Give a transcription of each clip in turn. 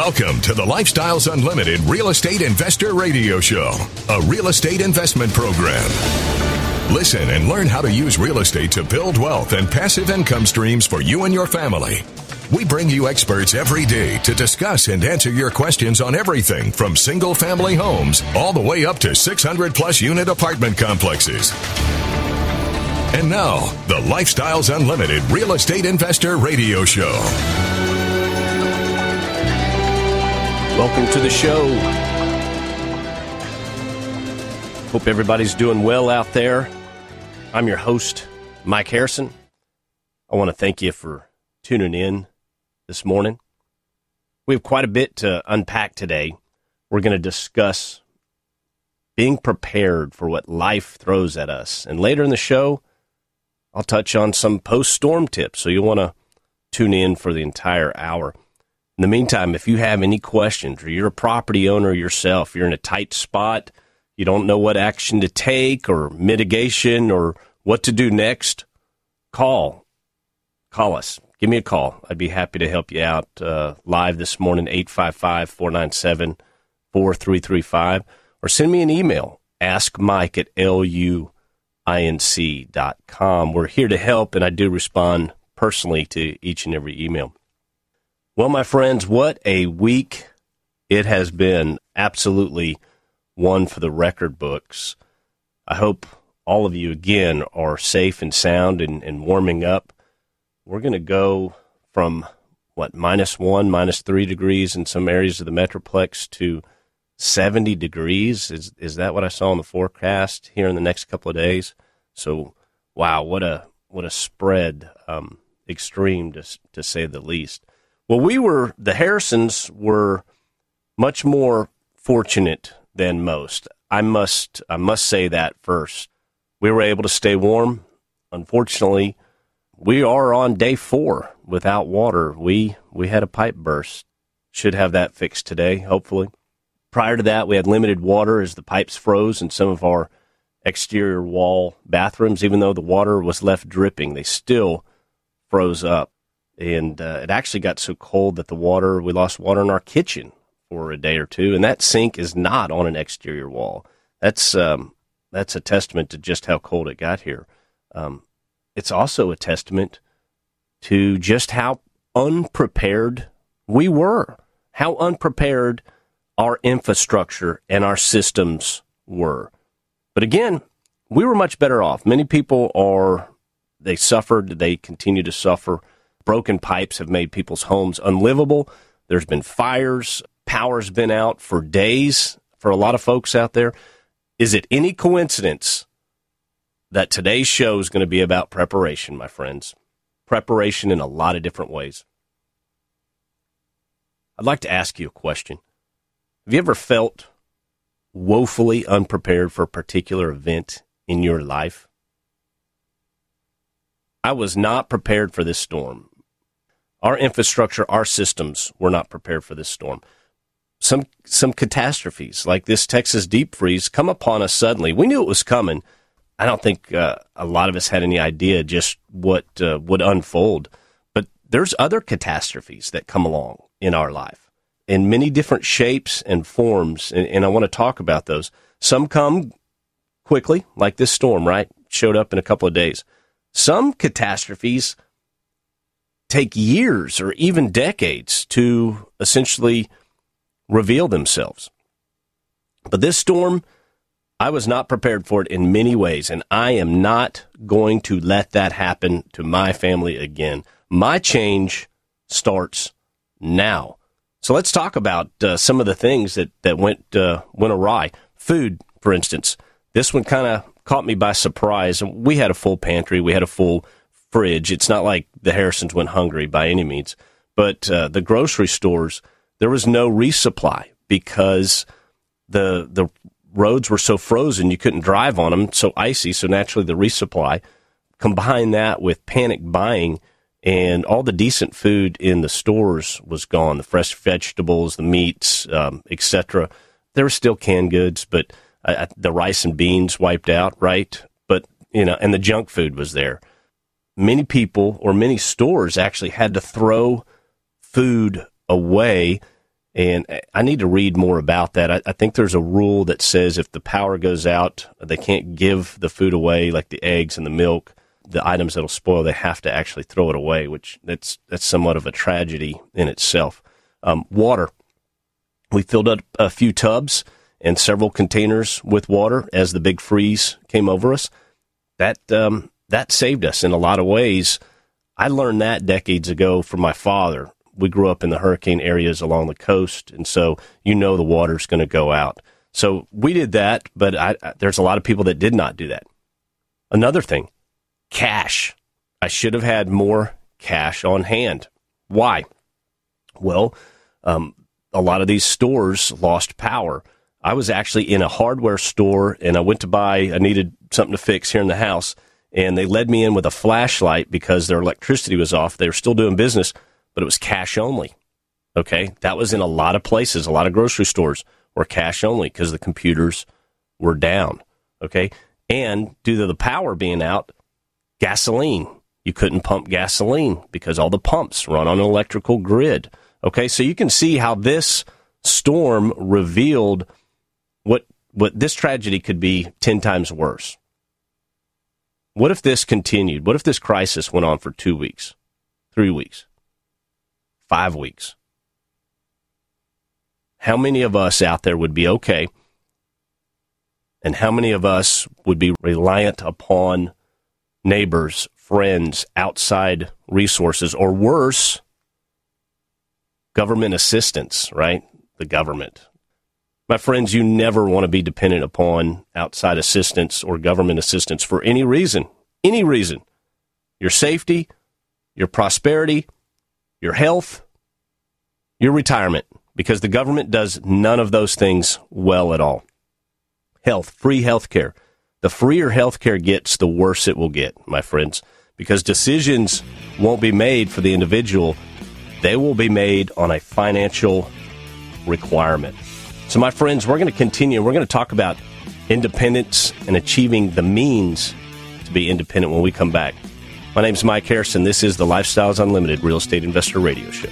Welcome to the Lifestyles Unlimited Real Estate Investor Radio Show, a real estate investment program. Listen and learn how to use real estate to build wealth and passive income streams for you and your family. We bring you experts every day to discuss and answer your questions on everything from single-family homes all the way up to 600-plus unit apartment complexes. And now, the Lifestyles Unlimited Real Estate Investor Radio Show. Welcome to the show. Hope everybody's doing well out there. I'm your host, Mike Harrison. I want to thank you for tuning in this morning. We have quite a bit to unpack today. We're going to discuss being prepared for what life throws at us. And later in the show, I'll touch on some post-storm tips, so you'll want to tune in for the entire hour. In the meantime, if you have any questions, or you're a property owner yourself, you're in a tight spot, you don't know what action to take or mitigation or what to do next, call us. Give me a call. I'd be happy to help you out live this morning, 855-497-4335, or send me an email, askmike@luinc.com. We're here to help, and I do respond personally to each and every email. Well, my friends, what a week it has been. Absolutely one for the record books. I hope all of you, again, are safe and sound and warming up. We're going to go from, -1, -3 degrees in some areas of the Metroplex to 70 degrees. Is that what I saw in the forecast here in the next couple of days? So, wow, what a spread, extreme to say the least. Well, the Harrisons were much more fortunate than most. I must say that first. We were able to stay warm. Unfortunately, we are on day 4 without water. We had a pipe burst. Should have that fixed today, hopefully. Prior to that, we had limited water as the pipes froze in some of our exterior wall bathrooms. Even though the water was left dripping, they still froze up. And it actually got so cold that we lost water in our kitchen for a day or two. And that sink is not on an exterior wall. That's a testament to just how cold it got here. It's also a testament to just how unprepared we were, how unprepared our infrastructure and our systems were. But again, we were much better off. Many people they suffered, they continue to suffer. Broken pipes have made people's homes unlivable. There's been fires. Power's been out for days for a lot of folks out there. Is it any coincidence that today's show is going to be about preparation, my friends? Preparation in a lot of different ways. I'd like to ask you a question. Have you ever felt woefully unprepared for a particular event in your life? I was not prepared for this storm. Our infrastructure, our systems were not prepared for this storm. Some catastrophes, like this Texas deep freeze, come upon us suddenly. We knew it was coming. I don't think a lot of us had any idea just what would unfold. But there's other catastrophes that come along in our life in many different shapes and forms, and I want to talk about those. Some come quickly, like this storm, right? Showed up in a couple of days. Some catastrophes take years or even decades to essentially reveal themselves. But this storm, I was not prepared for it in many ways, and I am not going to let that happen to my family again. My change starts now. So let's talk about some of the things that went awry. Food, for instance. This one kind of caught me by surprise. We had a full pantry. We had a full fridge. It's not like the Harrisons went hungry by any means. But the grocery stores, there was no resupply because the roads were so frozen you couldn't drive on them, so icy, so naturally the resupply. Combine that with panic buying, and all the decent food in the stores was gone, the fresh vegetables, the meats, etc. There were still canned goods, but the rice and beans wiped out, right? But, and the junk food was there. Many people or many stores actually had to throw food away And I need to read more about that. I think there's a rule that says if the power goes out, they can't give the food away, like the eggs and the milk, the items that'll spoil. They have to actually throw it away, which that's somewhat of a tragedy in itself. Water. We filled up a few tubs and several containers with water as the big freeze came over us. That saved us in a lot of ways. I learned that decades ago from my father. We grew up in the hurricane areas along the coast, and so the water's going to go out. So we did that, but there's a lot of people that did not do that. Another thing, cash. I should have had more cash on hand. Why? Well, a lot of these stores lost power. I was actually in a hardware store, and I needed something to fix here in the house, and they led me in with a flashlight because their electricity was off. They were still doing business, but it was cash only. Okay, that was in a lot of places. A lot of grocery stores were cash only because the computers were down. Okay, and due to the power being out, gasoline. You couldn't pump gasoline because all the pumps run on an electrical grid. Okay, so you can see how this storm revealed what this tragedy could be 10 times worse. What if this continued? What if this crisis went on for 2 weeks, 3 weeks, 5 weeks? How many of us out there would be okay? And how many of us would be reliant upon neighbors, friends, outside resources, or worse, government assistance, right? The government. My friends, you never want to be dependent upon outside assistance or government assistance for any reason. Any reason. Your safety, your prosperity, your health, your retirement, because the government does none of those things well at all. Health, free health care. The freer health care gets, the worse it will get, my friends, because decisions won't be made for the individual. They will be made on a financial requirement. So, my friends, we're going to continue. We're going to talk about independence and achieving the means to be independent when we come back. My name is Mike Harrison. This is the Lifestyles Unlimited Real Estate Investor Radio Show.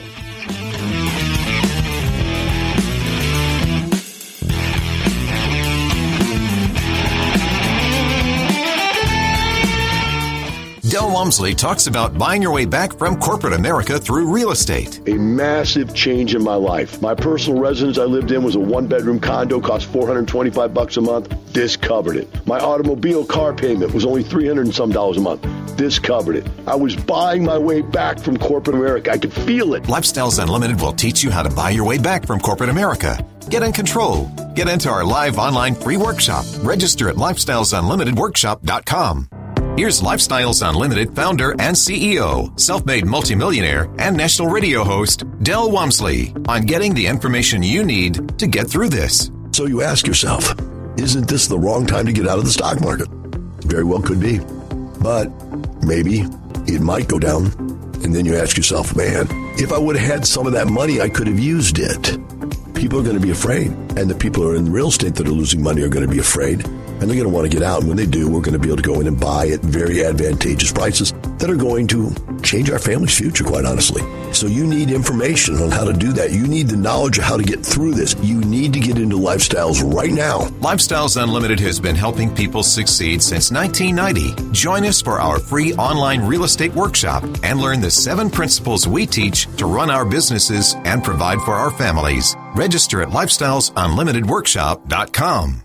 Del Walmsley talks about buying your way back from corporate America through real estate. A massive change in my life. My personal residence I lived in was a one-bedroom condo, cost $425 a month. This covered it. My automobile car payment was only $300 and some a month. This covered it. I was buying my way back from corporate America. I could feel it. Lifestyles Unlimited will teach you how to buy your way back from corporate America. Get in control. Get into our live online free workshop. Register at lifestylesunlimitedworkshop.com. Here's Lifestyles Unlimited founder and CEO, self-made multimillionaire, and national radio host, Del Walmsley, on getting the information you need to get through this. So you ask yourself, isn't this the wrong time to get out of the stock market? Very well could be. But maybe it might go down. And then you ask yourself, man, if I would have had some of that money, I could have used it. People are going to be afraid. And the people who are in real estate that are losing money are going to be afraid. And they're going to want to get out. And when they do, we're going to be able to go in and buy at very advantageous prices that are going to change our family's future, quite honestly. So you need information on how to do that. You need the knowledge of how to get through this. You need to get into Lifestyles right now. Lifestyles Unlimited has been helping people succeed since 1990. Join us for our free online real estate workshop and learn the 7 principles we teach to run our businesses and provide for our families. Register at lifestylesunlimitedworkshop.com.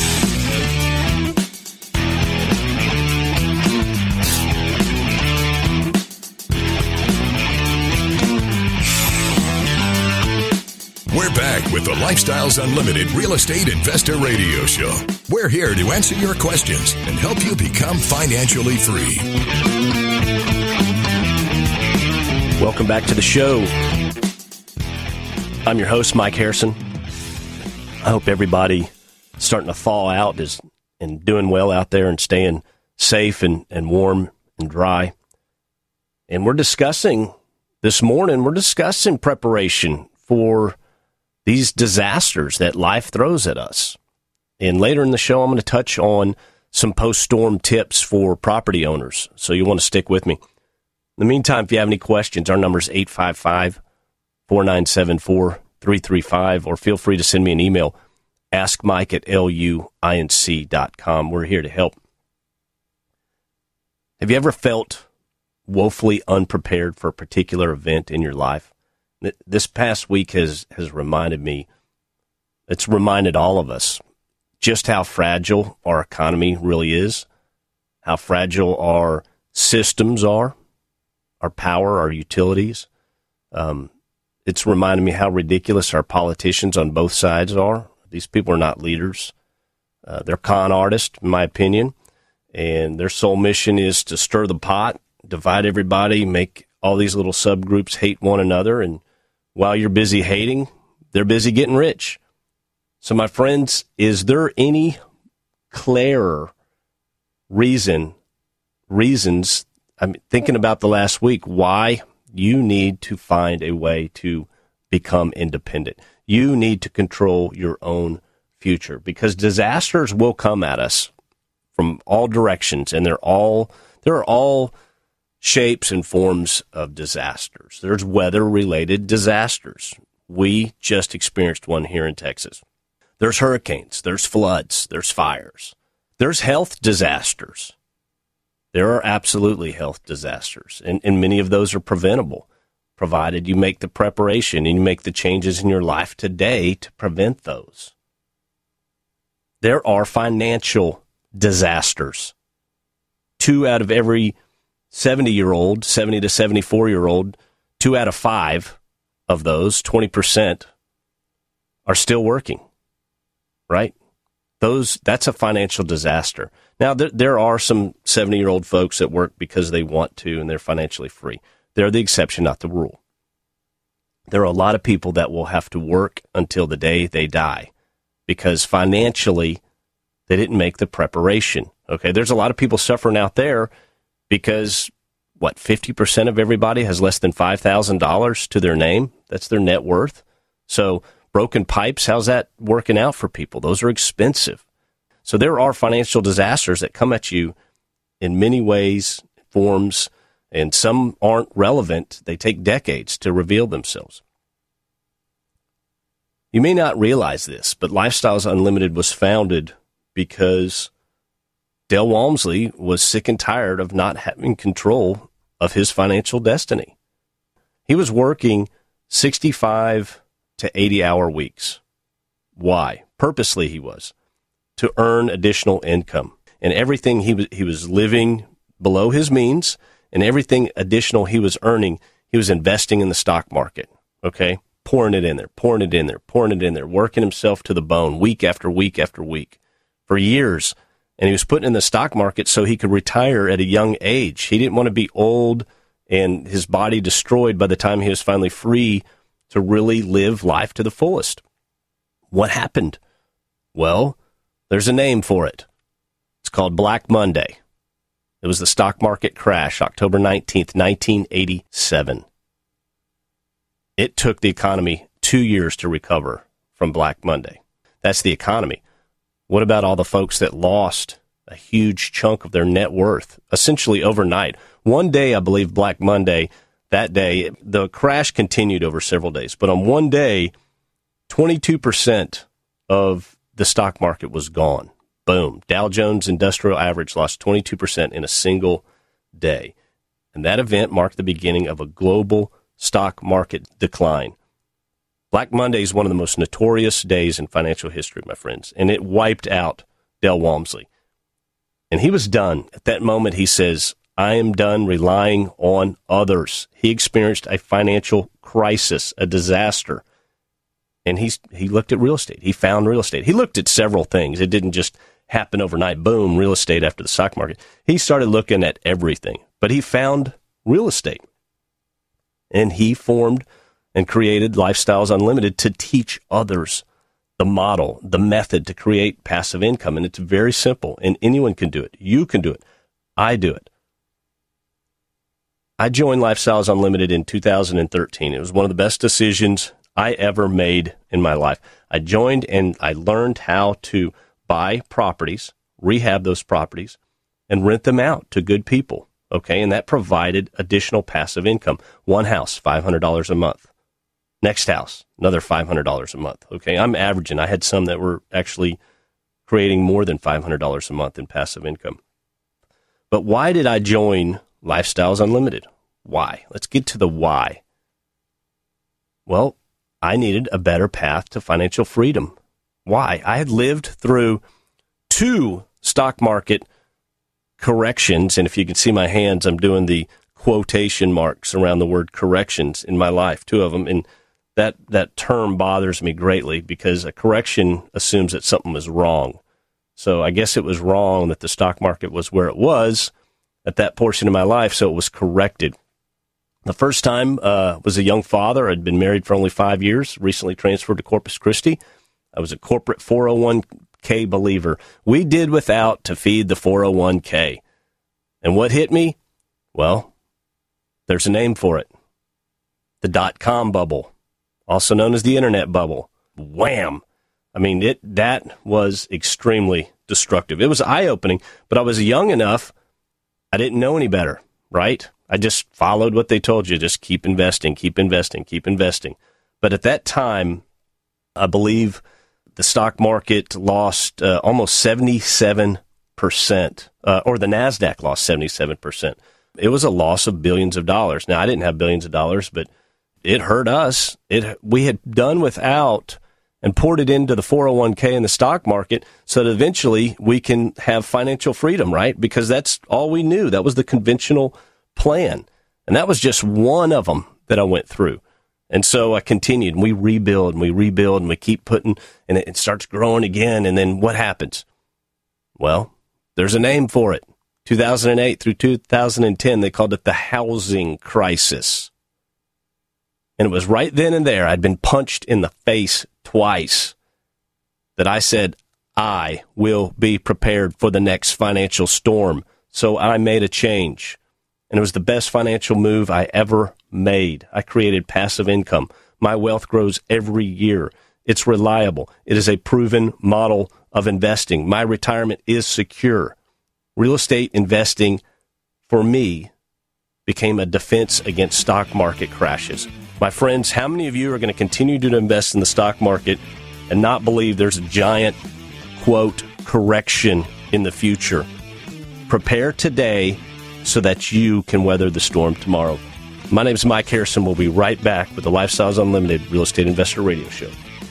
We're back with the Lifestyles Unlimited Real Estate Investor Radio Show. We're here to answer your questions and help you become financially free. Welcome back to the show. I'm your host, Mike Harrison. I hope everybody starting to thaw out and doing well out there and staying safe and warm and dry. And this morning, we're discussing preparation for these disasters that life throws at us. And later in the show, I'm going to touch on some post-storm tips for property owners. So you want to stick with me. In the meantime, if you have any questions, our number is 855-497-4200. 888-866-335, or feel free to send me an email, askmike@luinc.com. We're here to help. Have you ever felt woefully unprepared for a particular event in your life? This past week has reminded me, it's reminded all of us just how fragile our economy really is, how fragile our systems are, our power, our utilities. It's reminded me how ridiculous our politicians on both sides are. These people are not leaders. They're con artists, in my opinion, and their sole mission is to stir the pot, divide everybody, make all these little subgroups hate one another, and while you're busy hating, they're busy getting rich. So, my friends, is there any clearer reasons, I'm thinking about the last week, why you need to find a way to become independent? You need to control your own future, because disasters will come at us from all directions, and there are all shapes and forms of disasters. There's weather-related disasters. We just experienced one here in Texas. There's hurricanes, there's floods, there's fires. There's health disasters. There are absolutely health disasters, and many of those are preventable, provided you make the preparation and you make the changes in your life today to prevent those. There are financial disasters. 2 out of every 70-year-old, 70 to 74-year-old, 2 out of 5 of those, 20%, are still working, right? That's a financial disaster. Now, there are some 70-year-old folks that work because they want to and they're financially free. They're the exception, not the rule. There are a lot of people that will have to work until the day they die because financially they didn't make the preparation. Okay, there's a lot of people suffering out there because, 50% of everybody has less than $5,000 to their name? That's their net worth. So broken pipes, how's that working out for people? Those are expensive. So there are financial disasters that come at you in many ways, forms, and some aren't relevant. They take decades to reveal themselves. You may not realize this, but Lifestyles Unlimited was founded because Del Walmsley was sick and tired of not having control of his financial destiny. He was working 65 to 80-hour weeks. Why? Purposely he was, to earn additional income. And everything he was living below his means, and everything additional he was earning, he was investing in the stock market, okay? Pouring it in there, working himself to the bone week after week after week for years. And he was putting in the stock market so he could retire at a young age. He didn't want to be old and his body destroyed by the time he was finally free to really live life to the fullest. What happened? Well, there's a name for it. It's called Black Monday. It was the stock market crash, October 19th, 1987. It took the economy 2 years to recover from Black Monday. That's the economy. What about all the folks that lost a huge chunk of their net worth, essentially overnight? One day, I believe, Black Monday, that day, the crash continued over several days. But on one day, 22% of the stock market was gone. Boom. Dow Jones Industrial Average lost 22% in a single day. And that event marked the beginning of a global stock market decline. Black Monday is one of the most notorious days in financial history, my friends, and it wiped out Del Walmsley. And he was done. At that moment, he says, I am done relying on others. He experienced a financial crisis, a disaster. And he looked at real estate. He found real estate. He looked at several things. It didn't just happen overnight, boom, real estate after the stock market. He started looking at everything. But he found real estate. And he formed and created Lifestyles Unlimited to teach others the model, the method to create passive income. And it's very simple, and anyone can do it. You can do it. I do it. I joined Lifestyles Unlimited in 2013. It was one of the best decisions I ever made in my life. I joined and I learned how to buy properties, rehab those properties, and rent them out to good people. Okay, and that provided additional passive income. One house, $500 a month. Next house, another $500 a month. Okay, I'm averaging. I had some that were actually creating more than $500 a month in passive income. But why did I join Lifestyles Unlimited? Why? Let's get to the why. Well, I needed a better path to financial freedom. Why? I had lived through 2 stock market corrections, and if you can see my hands, I'm doing the quotation marks around the word corrections in my life, 2 of them, and that term bothers me greatly because a correction assumes that something was wrong. So I guess it was wrong that the stock market was where it was at that portion of my life, so it was corrected. The first time was a young father. I'd been married for only 5 years, recently transferred to Corpus Christi. I was a corporate 401k believer. We did without to feed the 401k. And what hit me? Well, there's a name for it. The dot-com bubble, also known as the internet bubble. Wham! I mean, that was extremely destructive. It was eye-opening, but I was young enough, I didn't know any better, right? I just followed what they told you. Just keep investing, keep investing, keep investing. But at that time, I believe the stock market lost almost 77%, or the NASDAQ lost 77%. It was a loss of billions of dollars. Now, I didn't have billions of dollars, but it hurt us. We had done without and poured it into the 401k and the stock market so that eventually we can have financial freedom, right? Because that's all we knew. That was the conventional plan. And that was just one of them that I went through. And so I continued, and we rebuild, and we keep putting, and it starts growing again. And then what happens? Well, there's a name for it. 2008 through 2010, they called it the housing crisis. And it was right then and there, I'd been punched in the face twice, that I said, I will be prepared for the next financial storm. So I made a change. And it was the best financial move I ever made. I created passive income. My wealth grows every year. It's reliable. It is a proven model of investing. My retirement is secure. Real estate investing, for me, became a defense against stock market crashes. My friends, how many of you are going to continue to invest in the stock market and not believe there's a giant, quote, correction in the future? Prepare today so that you can weather the storm tomorrow. My name is Mike Harrison. We'll be right back with the Lifestyles Unlimited Real Estate Investor Radio Show.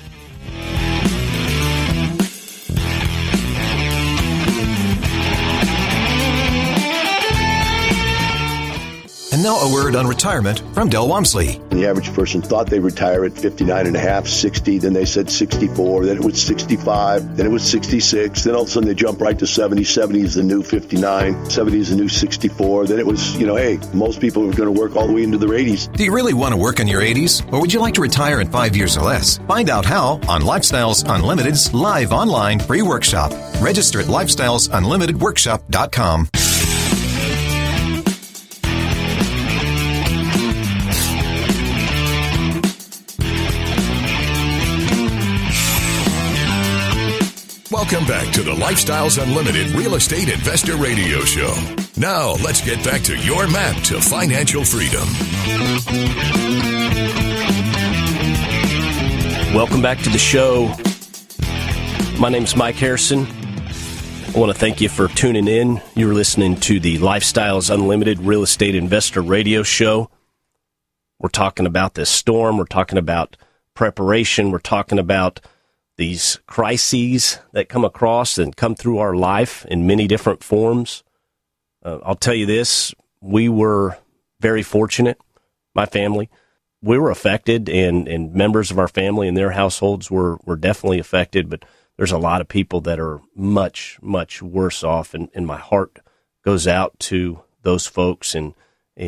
And now a word on retirement from Del Walmsley. The average person thought they'd retire at 59 and a half, 60, then they said 64, then it was 65, then it was 66, then all of a sudden they jump right to 70. 70 is the new 59, 70 is the new 64. Then it was, hey, most people are going to work all the way into their 80s. Do you really want to work in your 80s? Or would you like to retire in 5 years or less? Find out how on Lifestyles Unlimited's live online free workshop. Register at lifestylesunlimitedworkshop.com. Welcome back to the Lifestyles Unlimited Real Estate Investor Radio Show. Now, let's get back to your map to financial freedom. Welcome back to the show. My name is Mike Harrison. I want to thank you for tuning in. You're listening to the Lifestyles Unlimited Real Estate Investor Radio Show. We're talking about this storm. We're talking about preparation. We're talking about these crises that come across and come through our life in many different forms. I'll tell you this, we were very fortunate, my family. We were affected, and members of our family and their households were definitely affected, but there's a lot of people that are much, much worse off, and my heart goes out to those folks, and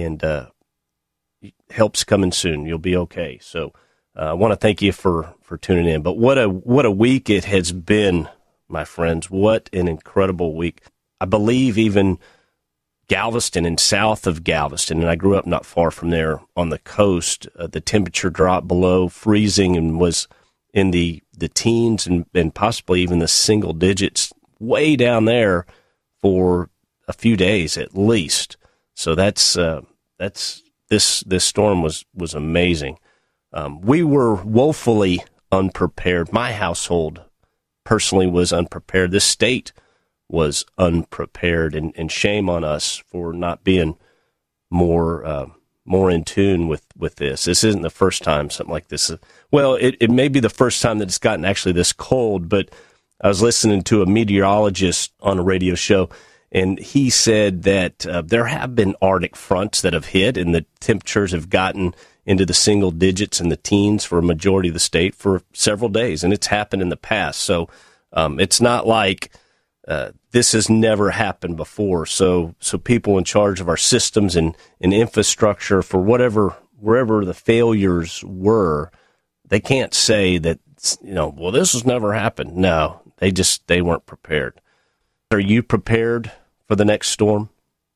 help's coming soon. You'll be okay. So I want to thank you for tuning in. But what a week it has been, my friends. What an incredible week. I believe even Galveston and south of Galveston, and I grew up not far from there on the coast, the temperature dropped below freezing and was in the teens and possibly even the single digits way down there for a few days at least. So that's this storm was amazing. We were woefully unprepared. My household personally was unprepared. This state was unprepared, and shame on us for not being more in tune with this. This isn't the first time something like this. Well, it may be the first time that it's gotten actually this cold, but I was listening to a meteorologist on a radio show, and he said that there have been Arctic fronts that have hit, and the temperatures have gotten into the single digits and the teens for a majority of the state for several days, and it's happened in the past. So it's not like this has never happened before. So people in charge of our systems and infrastructure for wherever the failures were, they can't say that, well, this has never happened. No, they weren't prepared. Are you prepared for the next storm?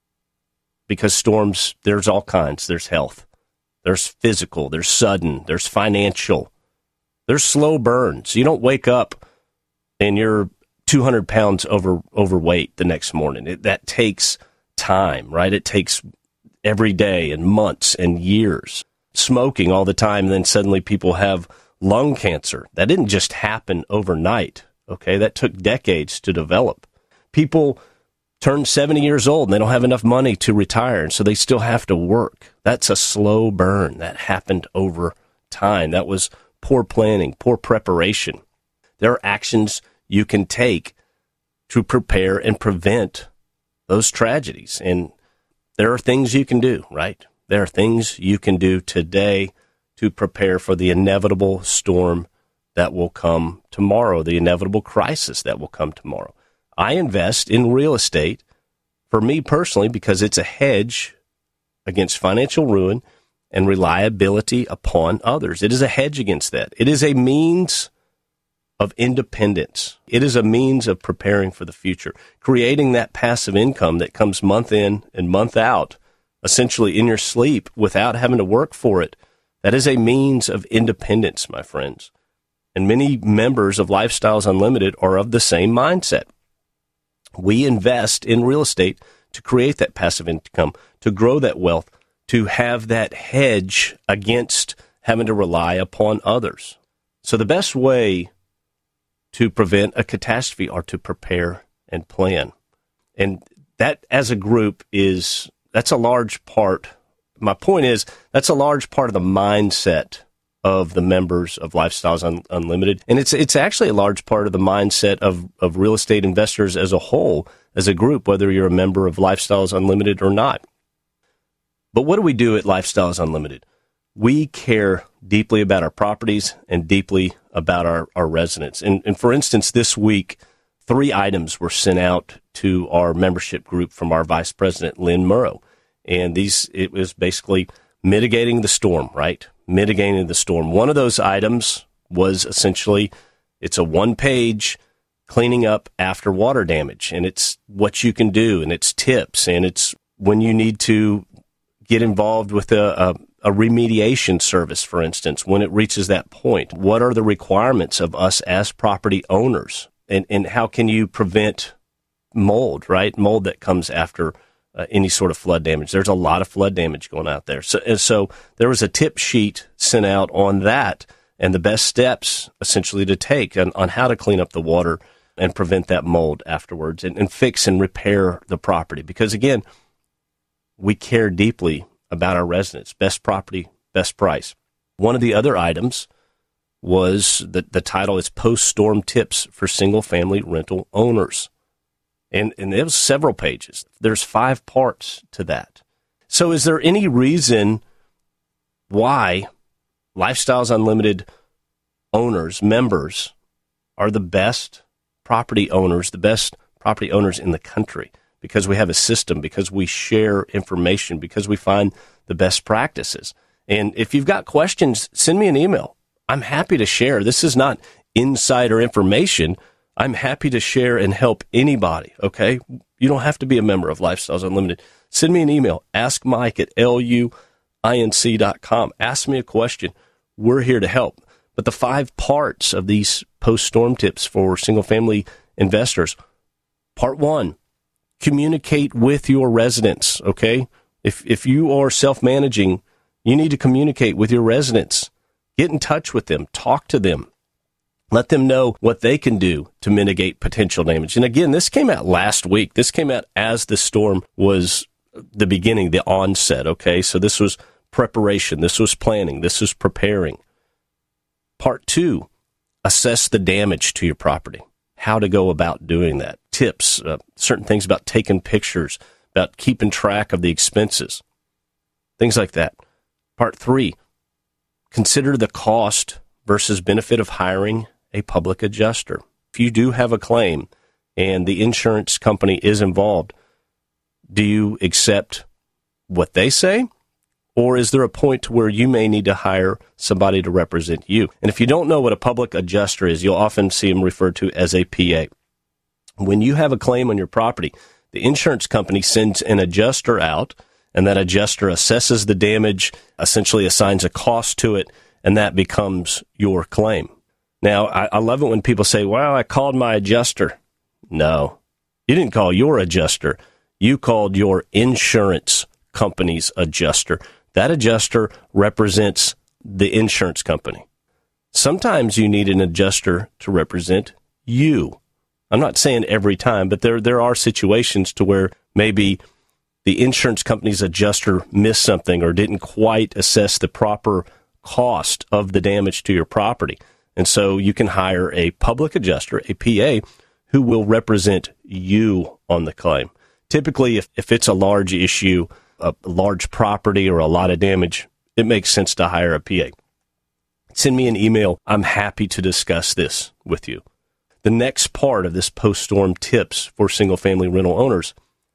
Because storms, there's all kinds. There's health. There's physical. There's sudden. There's financial. There's slow burns. You don't wake up and you're 200 pounds overweight the next morning. That takes time, right? It takes every day and months and years. Smoking all the time, and then suddenly people have lung cancer. That didn't just happen overnight, okay? That took decades to develop. People turn 70 years old and they don't have enough money to retire, and so they still have to work. That's a slow burn. That happened over time. That was poor planning, poor preparation. There are actions you can take to prepare and prevent those tragedies. And there are things you can do, right? There are things you can do today to prepare for the inevitable storm that will come tomorrow, the inevitable crisis that will come tomorrow. I invest in real estate, for me personally, because it's a hedge against financial ruin and reliability upon others. It is a hedge against that. It is a means of independence. It is a means of preparing for the future, creating that passive income that comes month in and month out, essentially in your sleep without having to work for it. That is a means of independence, my friends. And many members of Lifestyles Unlimited are of the same mindset. We invest in real estate to create that passive income, to grow that wealth, to have that hedge against having to rely upon others. So the best way to prevent a catastrophe are to prepare and plan. And that, as a group, that's a large part. My point is, that's a large part of the mindset of the members of Lifestyles Unlimited. And it's actually a large part of the mindset of real estate investors as a whole, as a group, whether you're a member of Lifestyles Unlimited or not. But what do we do at Lifestyles Unlimited? We care deeply about our properties and deeply about our residents. And for instance, this week, 3 items were sent out to our membership group from our Vice President, Lynn Murrow. And it was basically mitigating the storm, right? Mitigating the storm. One of those items was essentially, it's a 1-page cleaning up after water damage. And it's what you can do, and it's tips, and it's when you need to get involved with a remediation service, for instance, when it reaches that point. What are the requirements of us as property owners? And how can you prevent mold, right? Mold that comes after any sort of flood damage. There's a lot of flood damage going out there. So there was a tip sheet sent out on that and the best steps essentially to take on how to clean up the water and prevent that mold afterwards and fix and repair the property. Because again, we care deeply about our residents. Best property, best price. One of the other items was the title is Post-Storm Tips for Single-Family Rental Owners. And it was several pages. There's 5 parts to that. So is there any reason why Lifestyles Unlimited owners, members, are the best property owners in the country? Because we have a system, because we share information, because we find the best practices. And if you've got questions, send me an email. I'm happy to share. This is not insider information. I'm happy to share and help anybody, okay? You don't have to be a member of Lifestyles Unlimited. Send me an email. Ask Mike at luinc.com. Ask me a question. We're here to help. But the 5 parts of these post-storm tips for single-family investors. Part 1, communicate with your residents, okay? If you are self-managing, you need to communicate with your residents. Get in touch with them. Talk to them. Let them know what they can do to mitigate potential damage. And again, this came out last week. This came out as the storm was the beginning, the onset, okay? So this was preparation. This was planning. This was preparing. Part 2, assess the damage to your property. How to go about doing that. Tips, certain things about taking pictures, about keeping track of the expenses, things like that. Part 3, consider the cost versus benefit of hiring a public adjuster. If you do have a claim and the insurance company is involved, do you accept what they say? Or is there a point to where you may need to hire somebody to represent you? And if you don't know what a public adjuster is, you'll often see them referred to as a PA. When you have a claim on your property, the insurance company sends an adjuster out, and that adjuster assesses the damage, essentially assigns a cost to it, and that becomes your claim. Now, I love it when people say, well, I called my adjuster. No, you didn't call your adjuster. You called your insurance company's adjuster. That adjuster represents the insurance company. Sometimes you need an adjuster to represent you. I'm not saying every time, but there are situations to where maybe the insurance company's adjuster missed something or didn't quite assess the proper cost of the damage to your property. And so you can hire a public adjuster, a PA, who will represent you on the claim. Typically, if it's a large issue, a large property or a lot of damage, it makes sense to hire a PA. Send me an email. I'm happy to discuss this with you. The next part of this post-storm tips for single-family rental owners,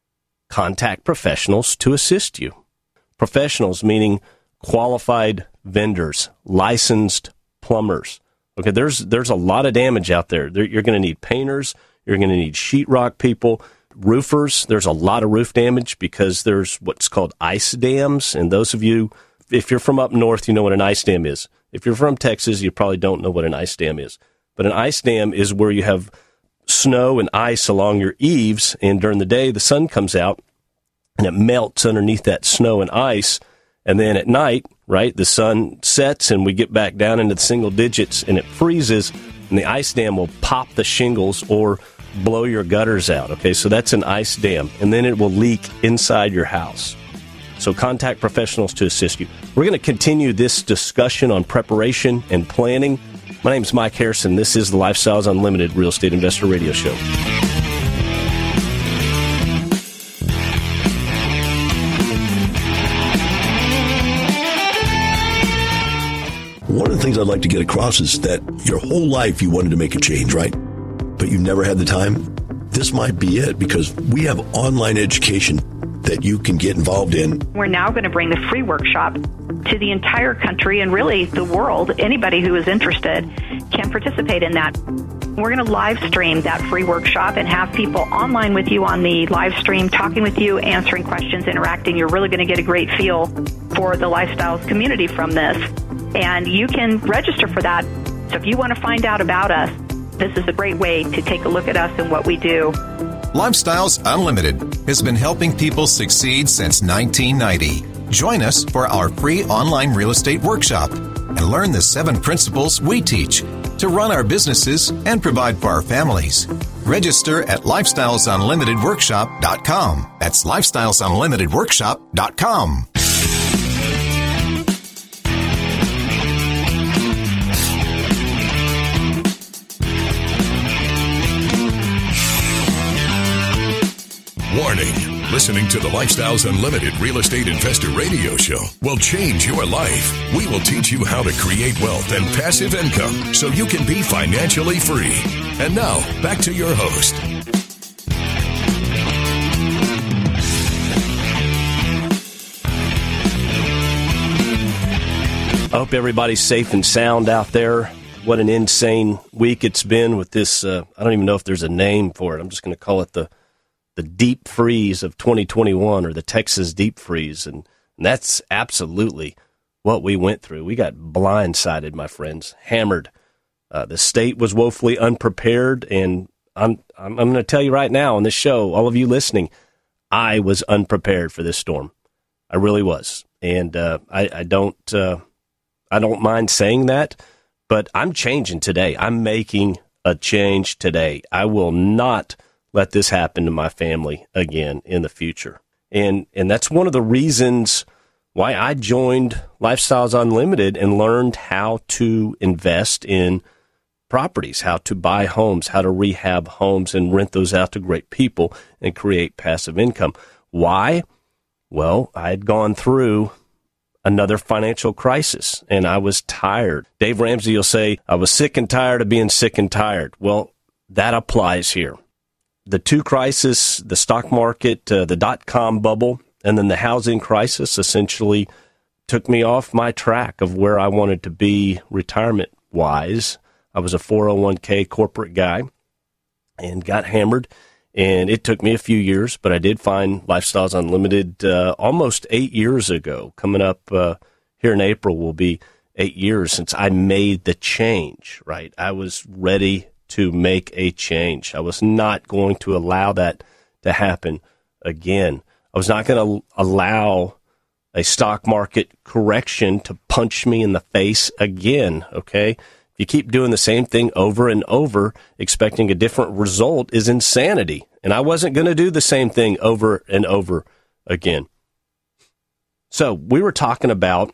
contact professionals to assist you. Professionals meaning qualified vendors, licensed plumbers. Okay, there's a lot of damage out there. You're going to need painters. You're going to need sheetrock people, roofers. There's a lot of roof damage because there's what's called ice dams. And those of you, if you're from up north, you know what an ice dam is. If you're from Texas, you probably don't know what an ice dam is. But an ice dam is where you have snow and ice along your eaves, and during the day, the sun comes out, and it melts underneath that snow and ice. And then at night, right, the sun sets, and we get back down into the single digits, and it freezes, and the ice dam will pop the shingles or blow your gutters out. Okay, so that's an ice dam, and then it will leak inside your house. So contact professionals to assist you. We're going to continue this discussion on preparation and planning. My name is Mike Harrison. This is the Lifestyles Unlimited Real Estate Investor Radio Show. One of the things I'd like to get across is that your whole life you wanted to make a change, right? But you never had the time. This might be it, because we have online education that you can get involved in. We're now going to bring the free workshop to the entire country and really the world. Anybody who is interested can participate in that. We're going to live stream that free workshop and have people online with you on the live stream, talking with you, answering questions, interacting. You're really going to get a great feel for the Lifestyles community from this. And you can register for that. So if you want to find out about us, this is a great way to take a look at us and what we do. Lifestyles Unlimited has been helping people succeed since 1990. Join us for our free online real estate workshop and learn the 7 principles we teach to run our businesses and provide for our families. Register at lifestylesunlimitedworkshop.com. That's lifestylesunlimitedworkshop.com. Warning. Listening to the Lifestyles Unlimited Real Estate Investor Radio Show will change your life. We will teach you how to create wealth and passive income so you can be financially free. And now, back to your host. I hope everybody's safe and sound out there. What an insane week it's been with this. I don't even know if there's a name for it. I'm just going to call it the deep freeze of 2021, or the Texas deep freeze. And that's absolutely what we went through. We got blindsided, my friends, hammered. The state was woefully unprepared. And I'm going to tell you right now on this show, all of you listening, I was unprepared for this storm. I really was. And I don't I don't mind saying that, but I'm changing today. I'm making a change today. I will not let this happen to my family again in the future. And that's one of the reasons why I joined Lifestyles Unlimited and learned how to invest in properties, how to buy homes, how to rehab homes and rent those out to great people and create passive income. Why? Well, I had gone through another financial crisis, and I was tired. Dave Ramsey will say, I was sick and tired of being sick and tired. Well, that applies here. The two crises, the stock market, the dot-com bubble, and then the housing crisis essentially took me off my track of where I wanted to be retirement-wise. I was a 401k corporate guy and got hammered. And it took me a few years, but I did find Lifestyles Unlimited almost 8 years ago. Coming up here in April will be 8 years since I made the change, right? I was ready to make a change. I was not going to allow that to happen again. I was not going to allow a stock market correction to punch me in the face again, okay? You keep doing the same thing over and over, expecting a different result is insanity. And I wasn't going to do the same thing over and over again. So we were talking about,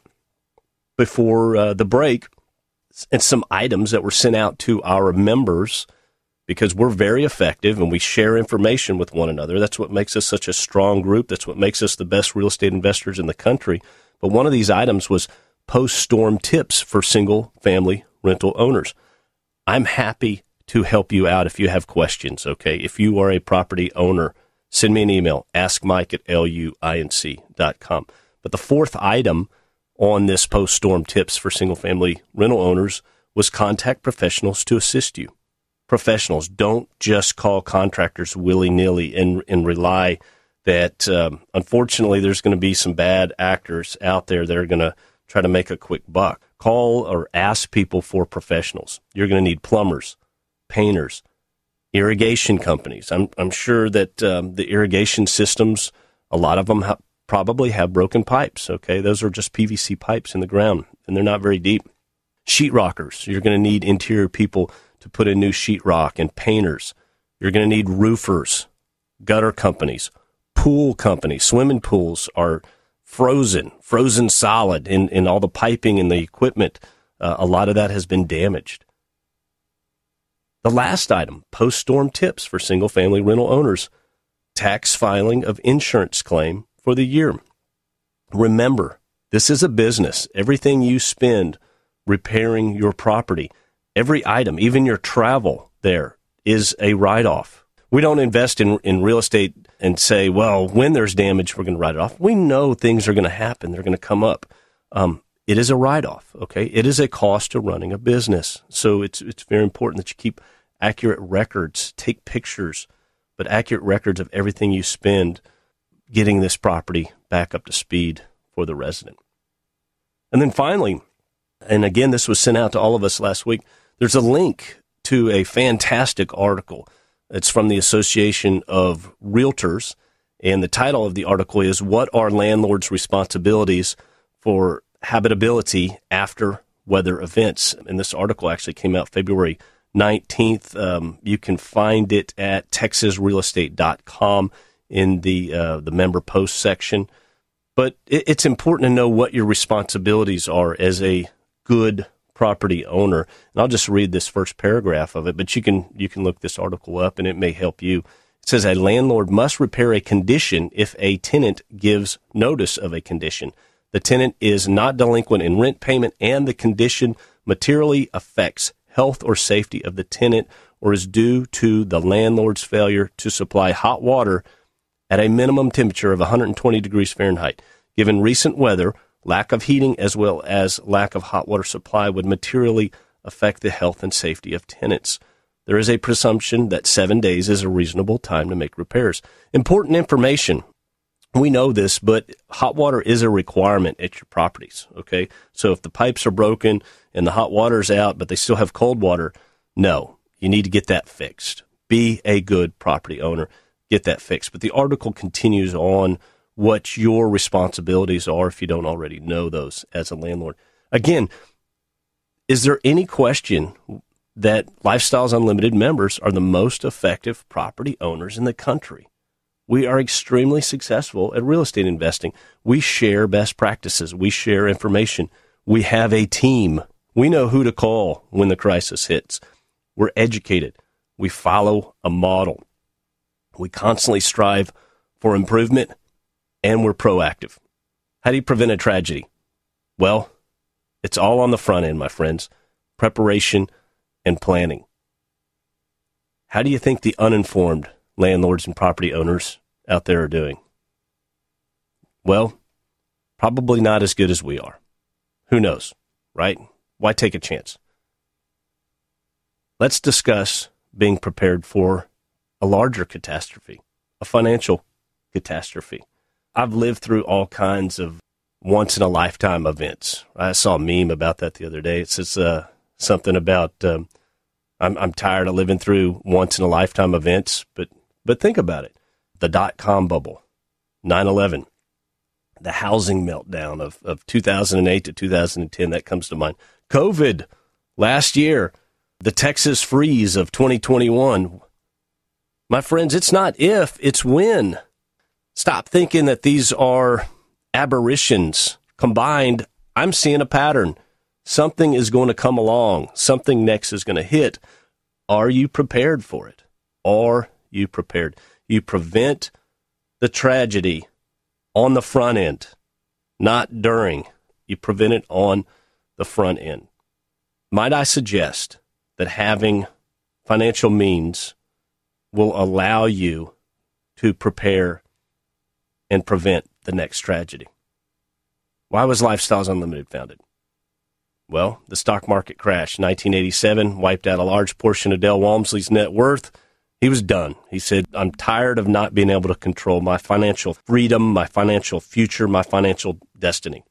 before the break, and some items that were sent out to our members because we're very effective and we share information with one another. That's what makes us such a strong group. That's what makes us the best real estate investors in the country. But one of these items was post-storm tips for single-family rental owners. I'm happy to help you out if you have questions, okay? If you are a property owner, send me an email, askmike@luinc.com. But the fourth item on this post-storm tips for single-family rental owners was contact professionals to assist you. Professionals, don't just call contractors willy-nilly and rely that, unfortunately, there's going to be some bad actors out there that are going to try to make a quick buck. Call or ask people for professionals. You're going to need plumbers, painters, irrigation companies. I'm sure that the irrigation systems, a lot of them probably have broken pipes, okay? Those are just PVC pipes in the ground, and they're not very deep. Sheetrockers. You're going to need interior people to put in new sheetrock, and painters. You're going to need roofers, gutter companies, pool companies. Swimming pools are frozen solid in all the piping and the equipment. A lot of that has been damaged. The last item, post-storm tips for single-family rental owners, tax filing of insurance claim for the year. Remember, this is a business. Everything you spend repairing your property, every item, even your travel there, is a write-off. We don't invest in real estate and say, well, when there's damage, we're going to write it off. We know things are going to happen. They're going to come up. It is a write-off, okay? It is a cost to running a business. So it's very important that you keep accurate records, take pictures, but accurate records of everything you spend getting this property back up to speed for the resident. And then finally, and again, this was sent out to all of us last week, there's a link to a fantastic article. It's from the Association of Realtors, and the title of the article is, What Are Landlords' Responsibilities for Habitability After Weather Events? And this article actually came out February 19th. You can find it at texasrealestate.com in the member post section. But it's important to know what your responsibilities are as a good property owner. And I'll just read this first paragraph of it, but you can look this article up and it may help you. It says a landlord must repair a condition if a tenant gives notice of a condition. The tenant is not delinquent in rent payment and the condition materially affects health or safety of the tenant or is due to the landlord's failure to supply hot water at a minimum temperature of 120 degrees Fahrenheit. Given recent weather, lack of heating as well as lack of hot water supply would materially affect the health and safety of tenants. There is a presumption that 7 days is a reasonable time to make repairs. Important information. We know this, but hot water is a requirement at your properties, okay? So if the pipes are broken and the hot water's out, but they still have cold water, no, you need to get that fixed. Be a good property owner. Get that fixed. But the article continues on what your responsibilities are if you don't already know those as a landlord. Again, is there any question that Lifestyles Unlimited members are the most effective property owners in the country? We are extremely successful at real estate investing. We share best practices. We share information. We have a team. We know who to call when the crisis hits. We're educated. We follow a model. We constantly strive for improvement, and we're proactive. How do you prevent a tragedy? Well, it's all on the front end, my friends. Preparation and planning. How do you think the uninformed landlords and property owners out there are doing? Well, probably not as good as we are. Who knows, right? Why take a chance? Let's discuss being prepared for a larger catastrophe, a financial catastrophe. I've lived through all kinds of once-in-a-lifetime events. I saw a meme about that the other day. It says something about I'm tired of living through once-in-a-lifetime events, but think about it. The dot-com bubble, 9/11, the housing meltdown of 2008 to 2010, that comes to mind. COVID last year, the Texas freeze of 2021. My friends, it's not if, it's when. Stop thinking that these are aberrations combined. I'm seeing a pattern. Something is going to come along. Something next is going to hit. Are you prepared for it? Are you prepared? You prevent the tragedy on the front end, not during. You prevent it on the front end. Might I suggest that having financial means will allow you to prepare and prevent the next tragedy? Why was Lifestyles Unlimited founded? Well, the stock market crash, 1987, wiped out a large portion of Dale Walmsley's net worth. He was done. He said, I'm tired of not being able to control my financial freedom, my financial future, my financial destiny.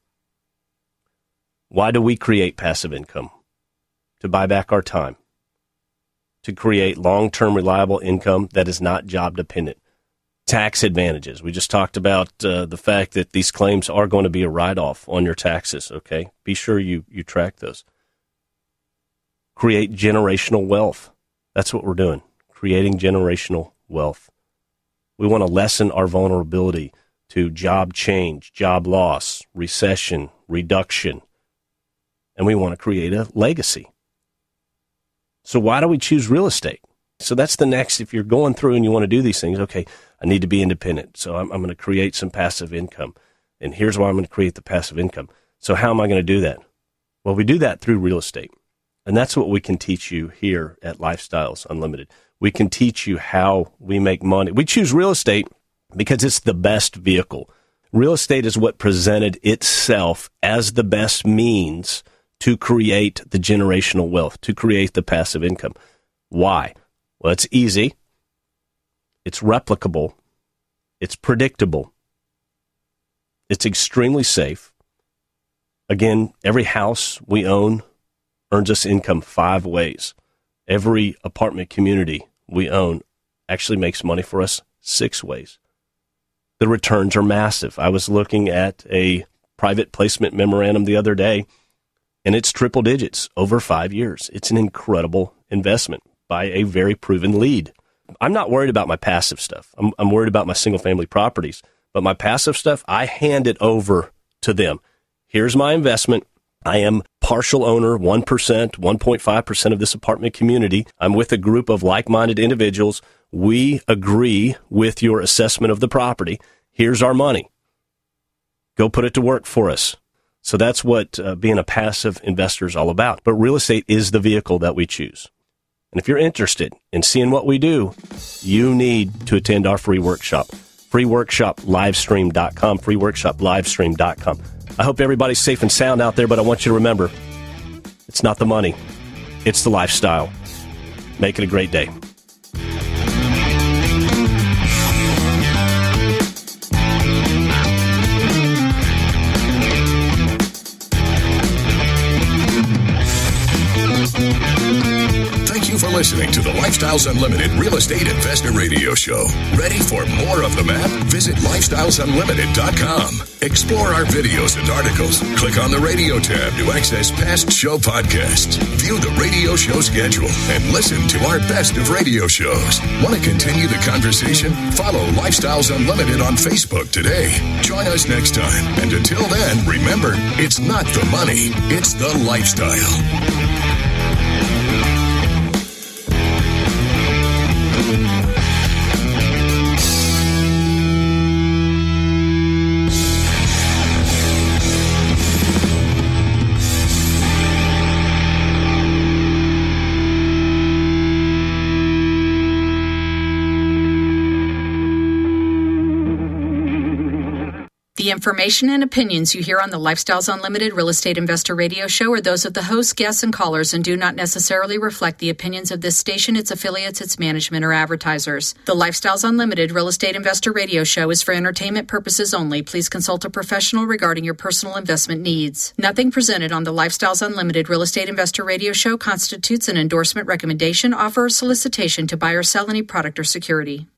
Why do we create passive income? To buy back our time. To create long-term reliable income that is not job dependent. Tax advantages. We just talked about the fact that these claims are going to be a write-off on your taxes, okay? Be sure you track those. Create generational wealth. That's what we're doing. Creating generational wealth. We want to lessen our vulnerability to job change, job loss, recession, reduction, and we want to create a legacy. So why do we choose real estate? So that's the next, if you're going through and you want to do these things, okay, I need to be independent. So I'm going to create some passive income. And here's why I'm going to create the passive income. So how am I going to do that? Well, we do that through real estate. And that's what we can teach you here at Lifestyles Unlimited. We can teach you how we make money. We choose real estate because it's the best vehicle. Real estate is what presented itself as the best means to create the generational wealth, to create the passive income. Why? Well, it's easy. It's replicable. It's predictable. It's extremely safe. Again, every house we own earns us income 5 ways. Every apartment community we own actually makes money for us 6 ways. The returns are massive. I was looking at a private placement memorandum the other day, and it's triple digits over 5 years. It's an incredible investment by a very proven lead. I'm not worried about my passive stuff. I'm worried about my single-family properties. But my passive stuff, I hand it over to them. Here's my investment. I am partial owner, 1%, 1.5% of this apartment community. I'm with a group of like-minded individuals. We agree with your assessment of the property. Here's our money. Go put it to work for us. So that's what being a passive investor is all about. But real estate is the vehicle that we choose. And if you're interested in seeing what we do, you need to attend our free workshop. freeworkshoplivestream.com, freeworkshoplivestream.com. I hope everybody's safe and sound out there, but I want you to remember, it's not the money, it's the lifestyle. Make it a great day. Thank you for listening to the Lifestyle Lifestyles Unlimited Real Estate Investor Radio Show. Ready for more of the map? Visit lifestylesunlimited.com. Explore our videos and articles. Click on the radio tab to access past show podcasts. View the radio show schedule and listen to our best of radio shows. Want to continue the conversation? Follow Lifestyles Unlimited on Facebook today. Join us next time. And until then, remember, it's not the money, it's the lifestyle. The information and opinions you hear on the Lifestyles Unlimited Real Estate Investor Radio Show are those of the hosts, guests, and callers and do not necessarily reflect the opinions of this station, its affiliates, its management, or advertisers. The Lifestyles Unlimited Real Estate Investor Radio Show is for entertainment purposes only. Please consult a professional regarding your personal investment needs. Nothing presented on the Lifestyles Unlimited Real Estate Investor Radio Show constitutes an endorsement, recommendation, offer, or solicitation to buy or sell any product or security.